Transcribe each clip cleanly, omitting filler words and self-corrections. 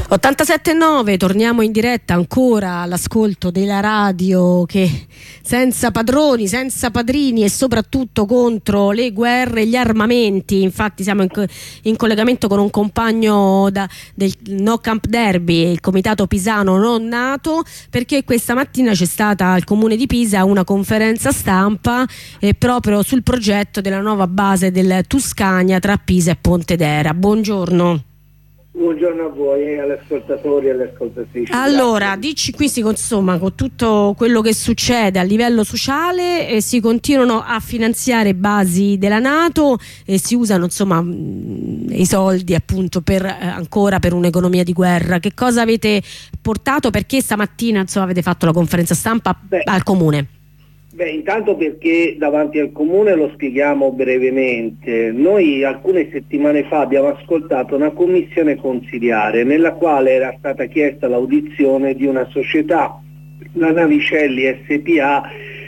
87.9, torniamo in diretta ancora all'ascolto della radio che senza padroni, senza padrini e soprattutto contro le guerre e gli armamenti. Infatti siamo in collegamento con un compagno del No Camp Derby, il comitato pisano non nato, perché questa mattina c'è stata al comune di Pisa una conferenza stampa proprio sul progetto della nuova base del Tuscania tra Pisa e Pontedera. Buongiorno. Buongiorno a voi e agli ascoltatori e alle ascoltatrici. Allora, dici qui insomma, con tutto quello che succede a livello sociale si continuano a finanziare basi della NATO e si usano insomma i soldi appunto ancora per un'economia di guerra. Che cosa avete portato? Perché stamattina insomma avete fatto la conferenza stampa al comune? Intanto perché davanti al comune lo spieghiamo brevemente. Noi alcune settimane fa abbiamo ascoltato una commissione consiliare nella quale era stata chiesta l'audizione di una società, la Navicelli SPA,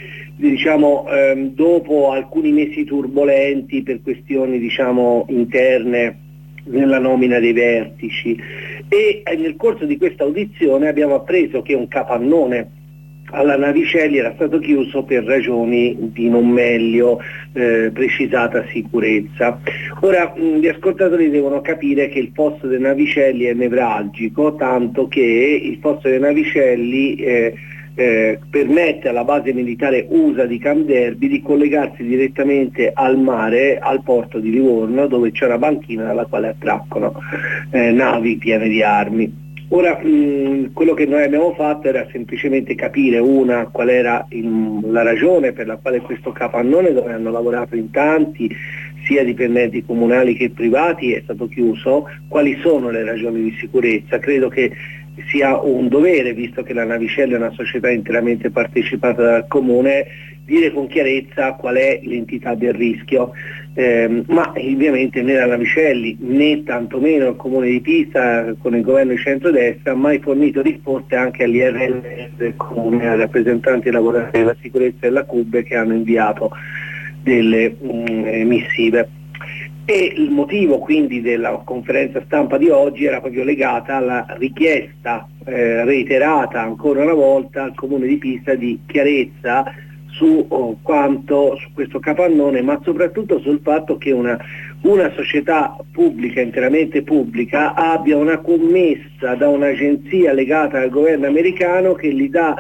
dopo alcuni mesi turbolenti per questioni interne nella nomina dei vertici, e nel corso di questa audizione abbiamo appreso che un capannone alla Navicelli era stato chiuso per ragioni di non meglio precisata sicurezza. Ora gli ascoltatori devono capire che il posto dei Navicelli è nevralgico, tanto che il posto dei Navicelli permette alla base militare USA di Camp Derby di collegarsi direttamente al mare, al porto di Livorno, dove c'è una banchina dalla quale attraccano navi piene di armi. Ora, quello che noi abbiamo fatto era semplicemente capire qual era la ragione per la quale questo capannone, dove hanno lavorato in tanti, sia dipendenti comunali che privati, è stato chiuso, quali sono le ragioni di sicurezza. Credo che sia un dovere, visto che la Navicelli è una società interamente partecipata dal comune, dire con chiarezza qual è l'entità del rischio. Ma ovviamente né la Navicelli né tantomeno il comune di Pisa con il governo di centrodestra ha mai fornito risposte anche agli RL del comune, ai rappresentanti dei lavoratori della sicurezza della CUB, che hanno inviato delle missive. E il motivo quindi della conferenza stampa di oggi era proprio legata alla richiesta reiterata ancora una volta al comune di Pisa di chiarezza su questo capannone, ma soprattutto sul fatto che una società pubblica, interamente pubblica, abbia una commessa da un'agenzia legata al governo americano che gli dà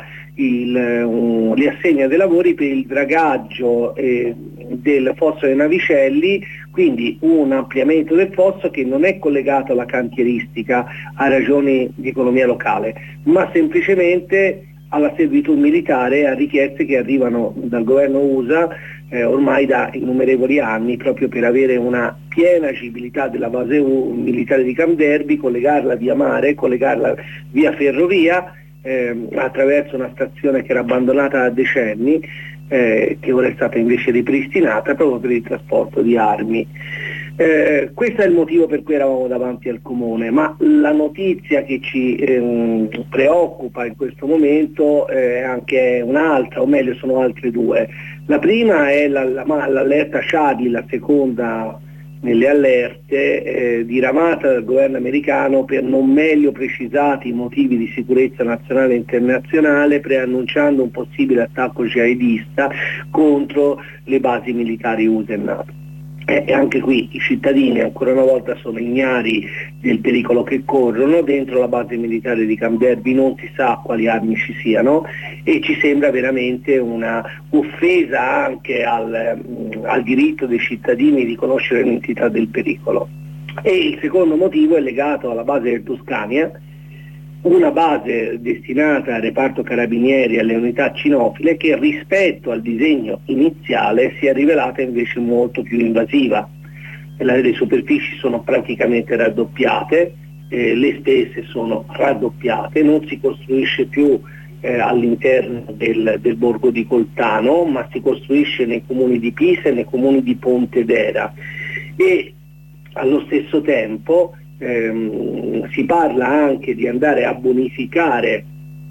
li assegna dei lavori per il dragaggio del fosso dei Navicelli, quindi un ampliamento del fosso che non è collegato alla cantieristica, a ragioni di economia locale, ma semplicemente alla servitù militare, a richieste che arrivano dal governo USA ormai da innumerevoli anni, proprio per avere una piena agibilità della base militare di Camp Derby, collegarla via mare, collegarla via ferrovia, attraverso una stazione che era abbandonata da decenni, che ora è stata invece ripristinata proprio per il trasporto di armi. Questo è il motivo per cui eravamo davanti al comune, ma la notizia che ci preoccupa in questo momento è anche un'altra, o meglio sono altre due. La prima è l'allerta Charlie, la seconda nelle allerte diramata dal governo americano per non meglio precisati motivi di sicurezza nazionale e internazionale, preannunciando un possibile attacco jihadista contro le basi militari USA e NATO. E anche qui i cittadini ancora una volta sono ignari del pericolo che corrono. Dentro la base militare di Camp Derby non si sa quali armi ci siano e ci sembra veramente una offesa anche al diritto dei cittadini di conoscere l'entità del pericolo. E il secondo motivo è legato alla base del Tuscania, una base destinata al reparto carabinieri e alle unità cinofile, che rispetto al disegno iniziale si è rivelata invece molto più invasiva. Le superfici sono praticamente raddoppiate, le spese sono raddoppiate, non si costruisce più all'interno del borgo di Coltano, ma si costruisce nei comuni di Pisa e nei comuni di Pontedera, e allo stesso tempo si parla anche di andare a bonificare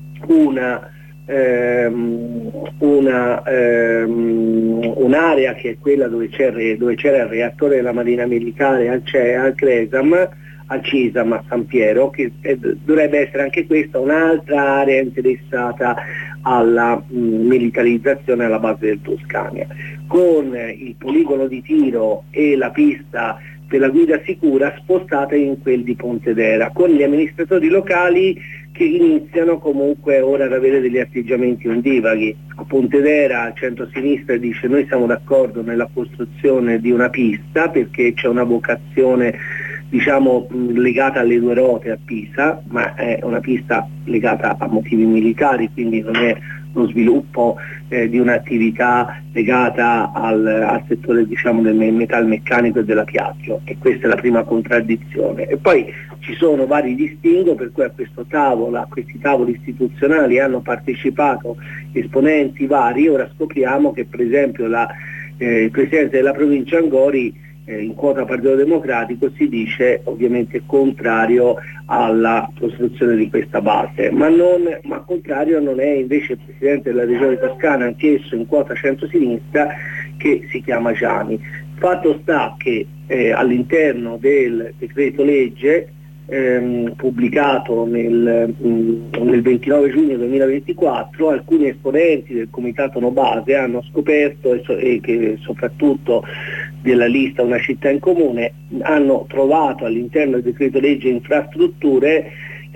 un'area che è quella dove c'era il reattore della Marina Militare al CRESAM, a Cesam, a San Piero, che dovrebbe essere anche questa un'altra area interessata alla militarizzazione alla base del Toscania, con il poligono di tiro e la pista per la guida sicura spostata in quel di Pontedera, con gli amministratori locali che iniziano comunque ora ad avere degli atteggiamenti ondivaghi. A Pontedera il centro-sinistra dice: noi siamo d'accordo nella costruzione di una pista perché c'è una vocazione legata alle due rote a Pisa, ma è una pista legata a motivi militari, quindi non è lo sviluppo di un'attività legata al settore del metalmeccanico e della Piaggio, e questa è la prima contraddizione. E poi ci sono vari distinguo per cui a questi tavoli istituzionali hanno partecipato esponenti vari. Ora scopriamo che per esempio il presidente della provincia Angori, in quota Partito Democratico, si dice ovviamente contrario alla costruzione di questa base, ma contrario non è invece il presidente della regione toscana, anch'esso in quota centro-sinistra, che si chiama Giani. Fatto sta che all'interno del decreto legge pubblicato nel 29 giugno 2024, alcuni esponenti del comitato No Base hanno scoperto e che soprattutto della lista Una città in comune hanno trovato all'interno del decreto legge infrastrutture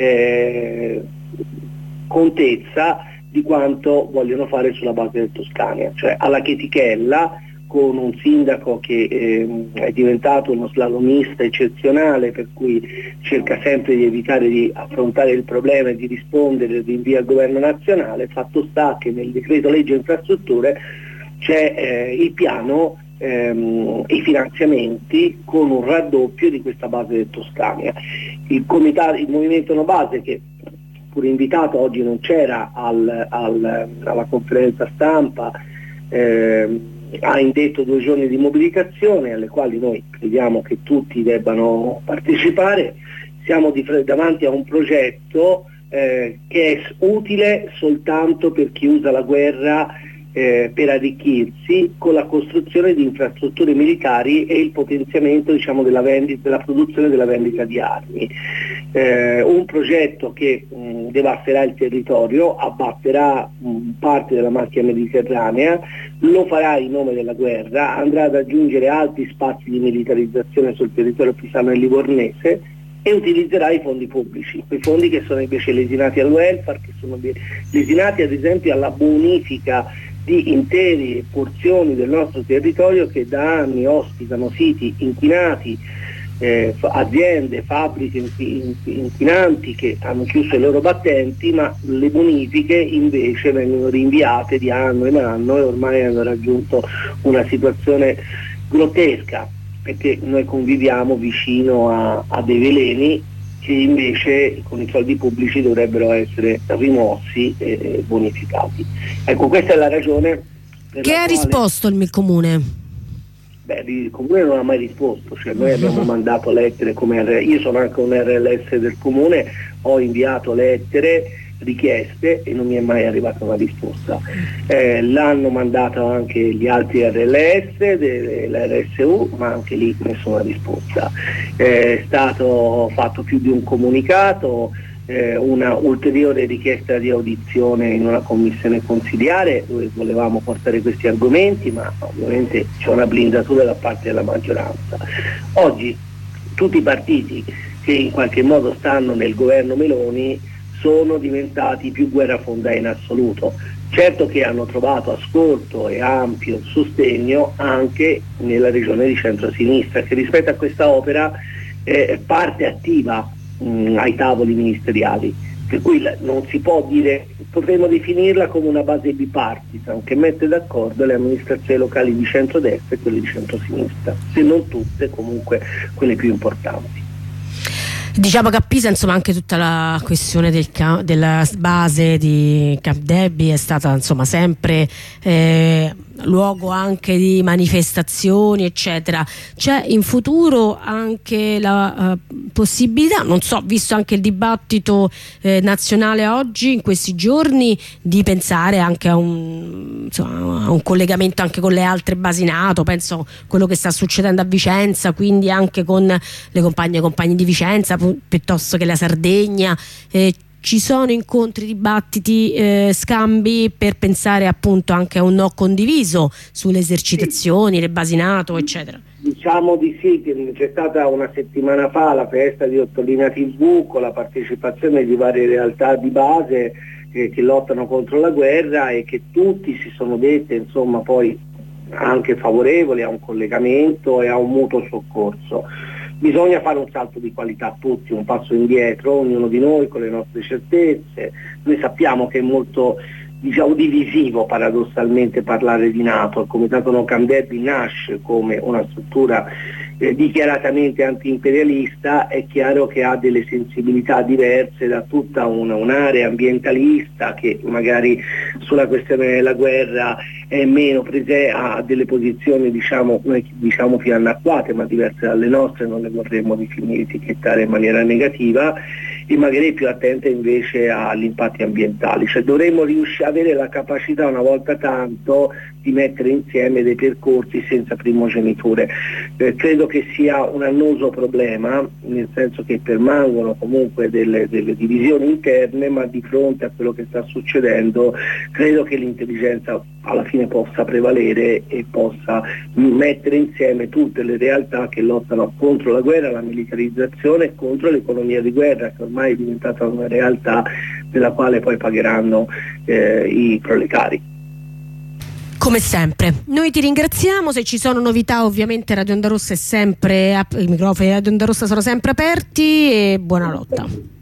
contezza di quanto vogliono fare sulla base del Toscania, cioè alla Chetichella, con un sindaco che è diventato uno slalomista eccezionale, per cui cerca sempre di evitare di affrontare il problema e di rispondere al rinvio al governo nazionale. Fatto sta che nel decreto legge infrastrutture c'è il piano, i finanziamenti con un raddoppio di questa base del Toscania. Il movimento No Base, che pur invitato oggi non c'era alla conferenza stampa, ha indetto 2 giorni di mobilitazione alle quali noi crediamo che tutti debbano partecipare. Siamo davanti a un progetto che è utile soltanto per chi usa la guerra per arricchirsi, con la costruzione di infrastrutture militari e il potenziamento della produzione e della vendita di armi. Un progetto che devasterà il territorio, abbatterà parte della macchia mediterranea, lo farà in nome della guerra, andrà ad aggiungere altri spazi di militarizzazione sul territorio pisano e livornese e utilizzerà i fondi pubblici, quei fondi che sono invece lesinati al welfare, che sono lesinati ad esempio alla bonifica di intere porzioni del nostro territorio che da anni ospitano siti inquinati, aziende, fabbriche inquinanti che hanno chiuso i loro battenti, ma le bonifiche invece vengono rinviate di anno in anno e ormai hanno raggiunto una situazione grottesca, perché noi conviviamo vicino a dei veleni che invece con i soldi pubblici dovrebbero essere rimossi e bonificati. Ecco, questa è la ragione per che ha risposto il Comune? Il Comune non ha mai risposto, cioè noi abbiamo mandato lettere io sono anche un RLS del Comune, ho inviato lettere, richieste e non mi è mai arrivata una risposta. L'hanno mandato anche gli altri RLS dell'RSU, ma anche lì nessuna risposta. È stato fatto più di un comunicato, una ulteriore richiesta di audizione in una commissione consiliare dove volevamo portare questi argomenti, ma ovviamente c'è una blindatura da parte della maggioranza. Oggi tutti i partiti che in qualche modo stanno nel governo Meloni sono diventati più guerrafonda in assoluto. Certo che hanno trovato ascolto e ampio sostegno anche nella regione di centrosinistra, che rispetto a questa opera è parte attiva ai tavoli ministeriali, per cui non si può dire, potremmo definirla come una base bipartisan che mette d'accordo le amministrazioni locali di centrodestra e quelle di centrosinistra, se non tutte, comunque quelle più importanti. Diciamo che a Pisa insomma anche tutta la questione della base di Camp Debbie è stata insomma sempre luogo anche di manifestazioni eccetera. C'è in futuro anche la possibilità, non so, visto anche il dibattito nazionale oggi, in questi giorni, di pensare anche a un collegamento anche con le altre basi NATO, penso quello che sta succedendo a Vicenza, quindi anche con le compagne e compagni di Vicenza piuttosto che la Sardegna. Ci sono incontri, dibattiti, scambi per pensare appunto anche a un no condiviso sulle esercitazioni, le basi NATO eccetera? Diciamo di sì, che c'è stata una settimana fa la festa di Ottolina TV con la partecipazione di varie realtà di base che lottano contro la guerra e che tutti si sono dette insomma poi anche favorevoli a un collegamento e a un mutuo soccorso. Bisogna fare un salto di qualità tutti, un passo indietro, ognuno di noi con le nostre certezze. Noi sappiamo che è molto divisivo paradossalmente parlare di NATO. Il Comitato No Camp David nasce come una struttura dichiaratamente anti-imperialista, è chiaro che ha delle sensibilità diverse da tutta un'area ambientalista che magari sulla questione della guerra è meno ha delle posizioni noi diciamo più annacquate ma diverse dalle nostre, non le vorremmo definire, etichettare in maniera negativa, e magari più attente invece agli impatti ambientali. Cioè dovremmo riuscire ad avere la capacità una volta tanto di mettere insieme dei percorsi senza primogeniture. Credo che sia un annoso problema, nel senso che permangono comunque delle divisioni interne, ma di fronte a quello che sta succedendo credo che l'intelligenza alla fine possa prevalere e possa mettere insieme tutte le realtà che lottano contro la guerra, la militarizzazione e contro l'economia di guerra, che ormai è diventata una realtà della quale poi pagheranno i proletari. Come sempre, noi ti ringraziamo. Se ci sono novità ovviamente Radio Onda Rossa è sempre i microfoni di Radio Onda Rossa sono sempre aperti, e buona lotta.